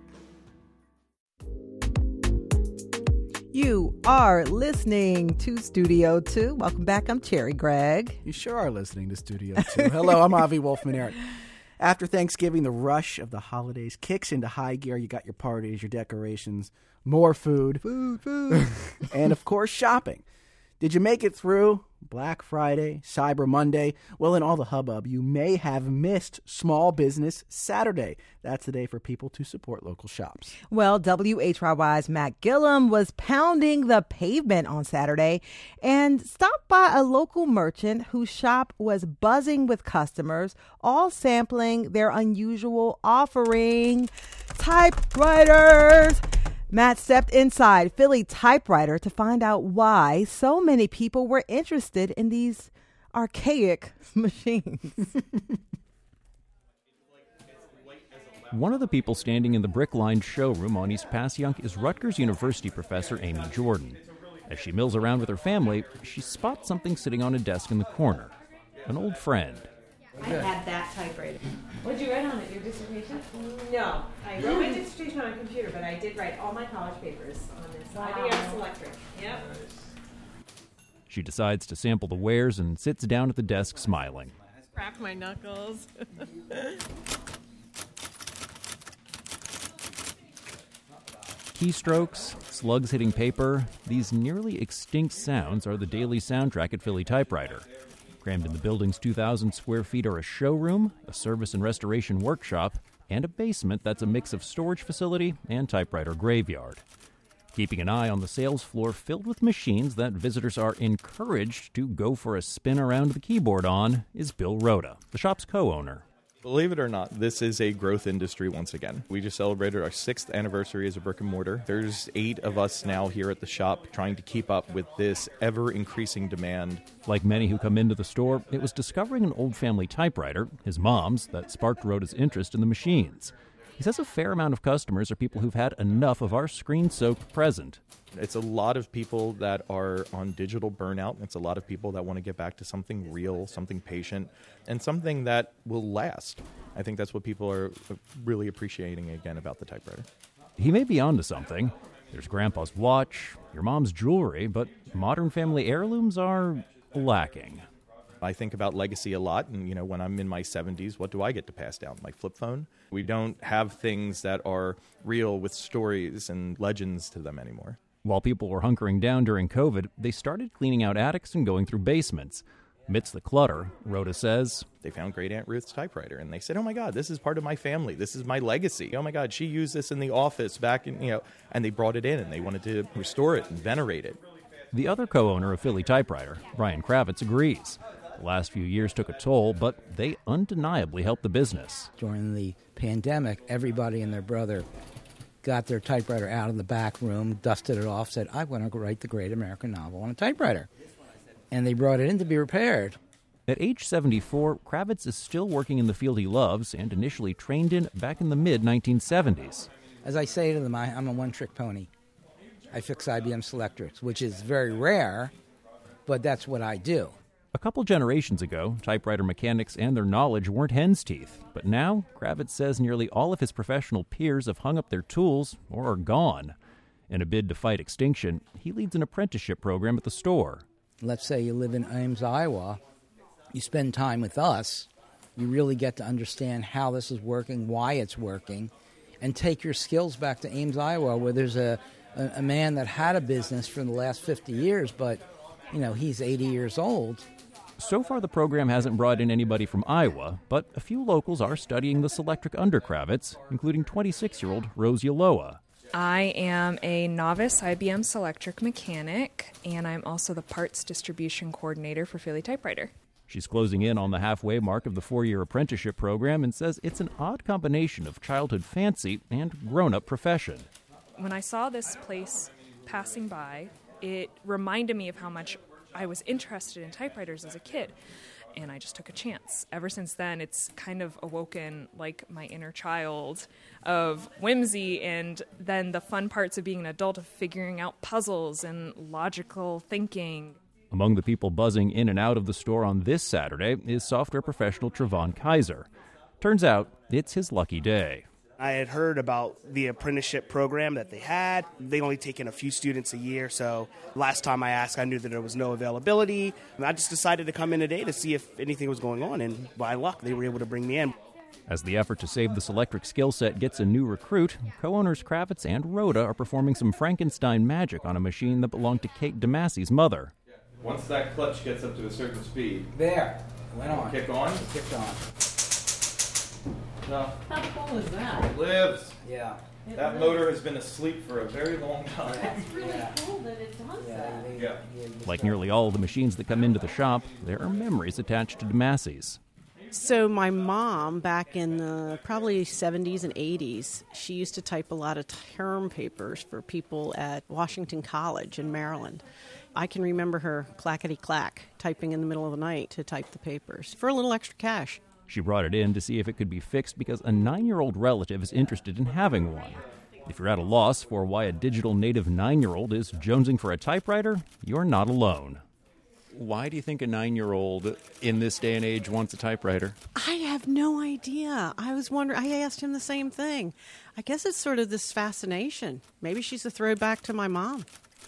You are listening to Studio two. Welcome back. I'm Cherry Gregg. You sure are listening to Studio two. Hello, I'm Avi Wolfman-Arent. After Thanksgiving, the rush of the holidays kicks into high gear. You got your parties, your decorations, more food, food, food, and of course, shopping. Did you make it through Black Friday, Cyber Monday? Well, in all the hubbub, you may have missed Small Business Saturday. That's the day for people to support local shops. Well, W H Y Y's Matt Gillum was pounding the pavement on Saturday and stopped by a local merchant whose shop was buzzing with customers, all sampling their unusual offering, typewriters. Matt stepped inside Philly Typewriter to find out why so many people were interested in these archaic machines. One of the people standing in the brick-lined showroom on East Passyunk is Rutgers University professor Amy Jordan. As she mills around with her family, she spots something sitting on a desk in the corner. An old friend. I had that typewriter. What did you write on it? Your dissertation? No. I wrote my dissertation on a computer, but I did write all my college papers on this. Wow. I B S Electric. Yep. She decides to sample the wares and sits down at the desk smiling. Crack my knuckles. Keystrokes, slugs hitting paper, these nearly extinct sounds are the daily soundtrack at Philly Typewriter. Crammed in the building's two thousand square feet are a showroom, a service and restoration workshop, and a basement that's a mix of storage facility and typewriter graveyard. Keeping an eye on the sales floor filled with machines that visitors are encouraged to go for a spin around the keyboard on is Bill Rhoda, the shop's co-owner. Believe it or not, this is a growth industry once again. We just celebrated our sixth anniversary as a brick and mortar. There's eight of us now here at the shop trying to keep up with this ever-increasing demand. Like many who come into the store, it was discovering an old family typewriter, his mom's, that sparked Rhoda's interest in the machines. He says a fair amount of customers are people who've had enough of our screen-soaked present. It's a lot of people that are on digital burnout. It's a lot of people that want to get back to something real, something patient, and something that will last. I think that's what people are really appreciating again about the typewriter. He may be onto something. There's Grandpa's watch, your mom's jewelry, but modern family heirlooms are lacking. I think about legacy a lot, and you know, when I'm in my seventies, what do I get to pass down? My flip phone? We don't have things that are real with stories and legends to them anymore. While people were hunkering down during COVID, they started cleaning out attics and going through basements. Amidst the clutter, Rhoda says, they found Great Aunt Ruth's typewriter, and they said, oh my God, this is part of my family. This is my legacy. Oh my God, she used this in the office back in, you know, and they brought it in, and they wanted to restore it and venerate it. The other co-owner of Philly Typewriter, Brian Kravitz, agrees. The last few years took a toll, but they undeniably helped the business. During the pandemic, everybody and their brother got their typewriter out of the back room, dusted it off, said, I want to write the great American novel on a typewriter. And they brought it in to be repaired. At age seventy-four, Kravitz is still working in the field he loves and initially trained in back in the mid nineteen seventies. As I say to them, I, I'm a one-trick pony. I fix I B M Selectrics, which is very rare, but that's what I do. A couple generations ago, typewriter mechanics and their knowledge weren't hen's teeth. But now, Kravitz says nearly all of his professional peers have hung up their tools or are gone. In a bid to fight extinction, he leads an apprenticeship program at the store. Let's say you live in Ames, Iowa. You spend time with us. You really get to understand how this is working, why it's working, and take your skills back to Ames, Iowa, where there's a, a, a man that had a business for the last fifty years, but, you know, he's eighty years old. So far, the program hasn't brought in anybody from Iowa, but a few locals are studying the Selectric under Kravitz, including twenty-six-year-old Rose Yaloa. I am a novice I B M Selectric mechanic, and I'm also the parts distribution coordinator for Philly Typewriter. She's closing in on the halfway mark of the four-year apprenticeship program and says it's an odd combination of childhood fancy and grown-up profession. When I saw this place passing by, it reminded me of how much I was interested in typewriters as a kid, and I just took a chance. Ever since then, it's kind of awoken like my inner child of whimsy and then the fun parts of being an adult, of figuring out puzzles and logical thinking. Among the people buzzing in and out of the store on this Saturday is software professional Trevon Kaiser. Turns out it's his lucky day. I had heard about the apprenticeship program that they had. They only take in a few students a year, so last time I asked, I knew that there was no availability. And I just decided to come in today to see if anything was going on, and by luck, they were able to bring me in. As the effort to save the Selectric skill set gets a new recruit, co-owners Kravitz and Rhoda are performing some Frankenstein magic on a machine that belonged to Kate DeMassie's mother. Once that clutch gets up to a certain speed, there, went on. Kick on? It kicked on. No. How cool is that? It lives. Yeah. That It motor lives. has been asleep for a very long time. That's really Yeah. cool that it does that. Yeah. Like nearly all of the machines that come into the shop, there are memories attached to DeMassie's. So my mom, back in the probably seventies and eighties, she used to type a lot of term papers for people at Washington College in Maryland. I can remember her clackety-clack typing in the middle of the night to type the papers for a little extra cash. She brought it in to see if it could be fixed because a nine-year-old relative is interested in having one. If you're at a loss for why a digital native nine-year-old is jonesing for a typewriter, you're not alone. Why do you think a nine-year-old in this day and age wants a typewriter? I have no idea. I was wondering, I asked him the same thing. I guess it's sort of this fascination. Maybe she's a throwback to my mom.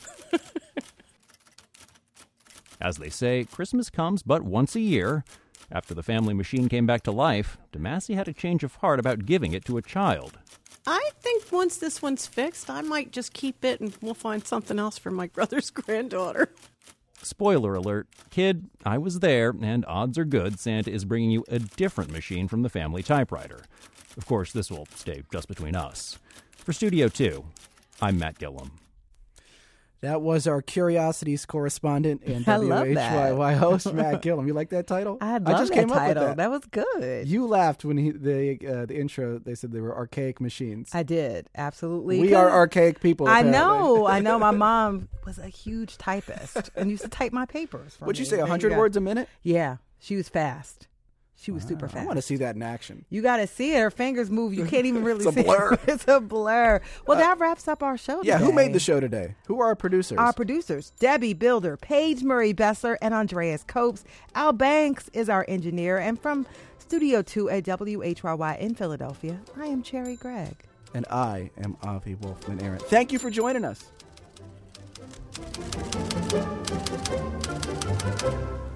As they say, Christmas comes but once a year. After the family machine came back to life, DeMassie had a change of heart about giving it to a child. I think once this one's fixed, I might just keep it and we'll find something else for my brother's granddaughter. Spoiler alert, kid, I was there, and odds are good Santa is bringing you a different machine from the family typewriter. Of course, this will stay just between us. For Studio two, I'm Matt Gillum. That was our Curiosities correspondent and I love W H Y Y that. host, Matt Gillum. You like that title? I love I just that came title. Up with that. That was good. You laughed when he, the uh, the intro, they said they were archaic machines. I did, absolutely. We are archaic people. I apparently. know. I know. My mom was a huge typist and used to type my papers for What'd you me. say, There one hundred go. words a minute? Yeah. She was fast. She was super Wow, fast. I want to see that in action. You got to see it. Her fingers move. You can't even really It's a see blur. it. It's a blur. Well, that wraps up our show Yeah, today. who made the show today? Who are our producers? Our producers, Debbie Builder, Paige Murray Bessler, and Andreas Copes. Al Banks is our engineer. And from Studio two at W H Y Y in Philadelphia, I am Cherry Gregg. And I am Avi Wolfman Aaron. Thank you for joining us.